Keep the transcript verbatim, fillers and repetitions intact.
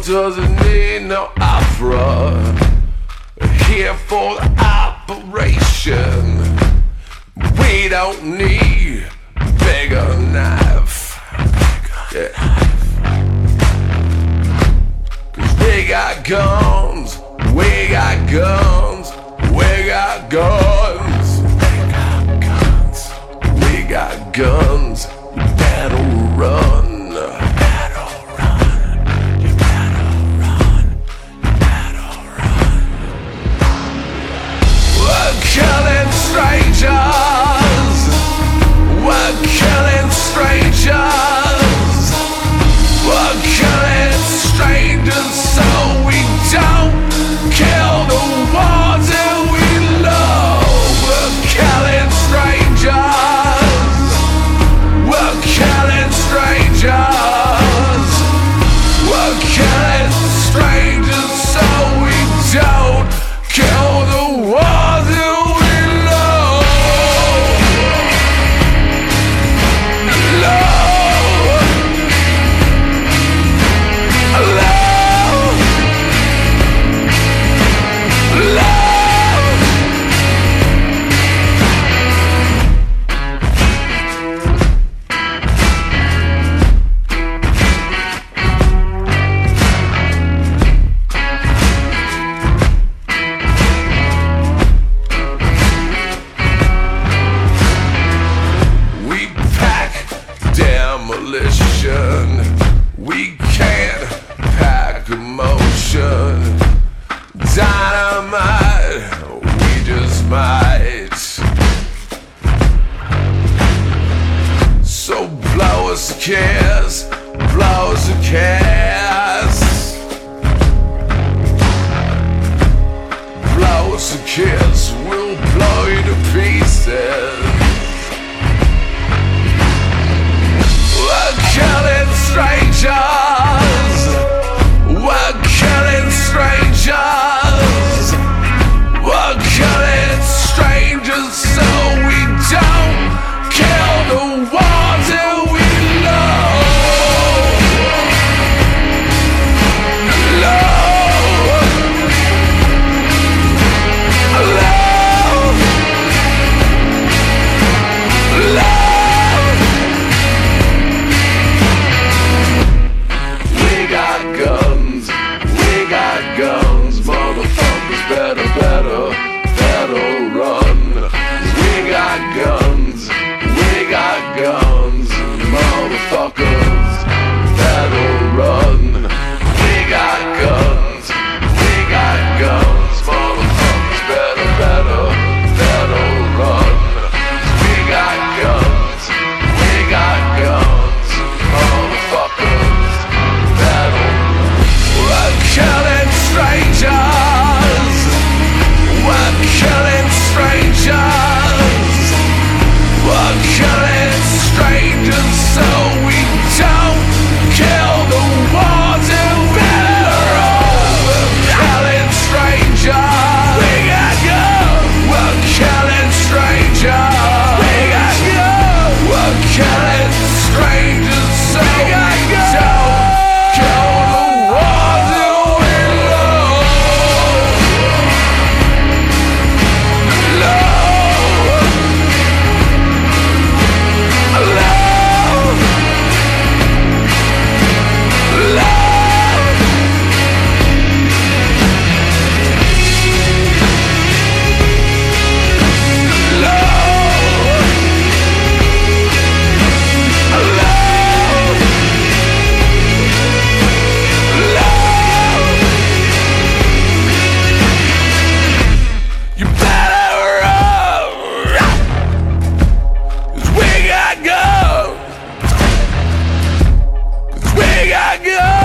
world doesn't need no opera. Here for the operation. We don't need bigger knife. Yeah. Cause we got guns, we got guns, we got guns. We got guns, you better run. Killing strangers, we're killing strangers, we're killing strangers so we don't kill the ones that we love. We're killing strangers, we're killing strangers, we're killing strangers so we don't kill the ones that we can't pack emotion. Dynamite, we just might. So blow us a kiss, blow us a kiss, blow us a kiss, we'll blow you to pieces. We're killing strangers, we're killing strangers, we're killing strangers so we don't kill the ones that we love. Love, love, love. Guns, motherfuckers, better, better, better run. We got guns, we got guns, motherfuckers, better run. We got guns, we got guns, motherfuckers, better, better, better run. We got guns, we got guns, motherfuckers, better. We're killing strangers, we're killing strangers, we're killing strangers so we don't kill the ones that we love. We're killing strangers, we got guns, we're killing strangers, we got guns, we're killing strangers so we don't kill the ones that we got guns.